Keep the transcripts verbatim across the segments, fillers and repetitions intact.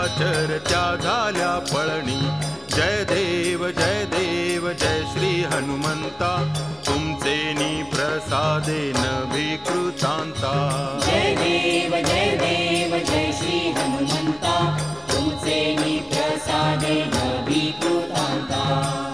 निशाचरच्या झाल्या पळणी. जय देव जय देव जय श्री हनुमंता, तुमचे नी प्रसादेन विकृतांता. जय देव जय देव जय श्री हनुमंता, तुमचे नी प्रसादेन विकृतांता.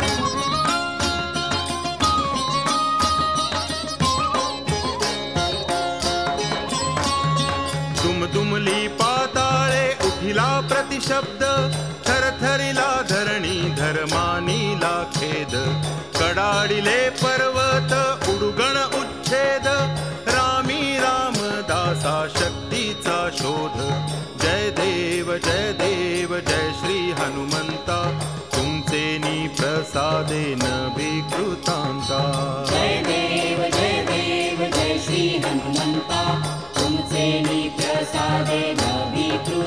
दुमदुमली पाताळे उठिला प्रतिशब्द, थरथरिला धरणी धर्मानीला खेद. कडाडिले पर्वत उडुगण उच्छेद, रामी रामदासा शक्तीचा शोध. जय देव जय देव जय श्री हनुमंता, तुमचे नी प्रसादेन विकृतांता. जय देव जय देव जय श्री हनुमंता, तुमचे नी प्रसादेन विकृतांता.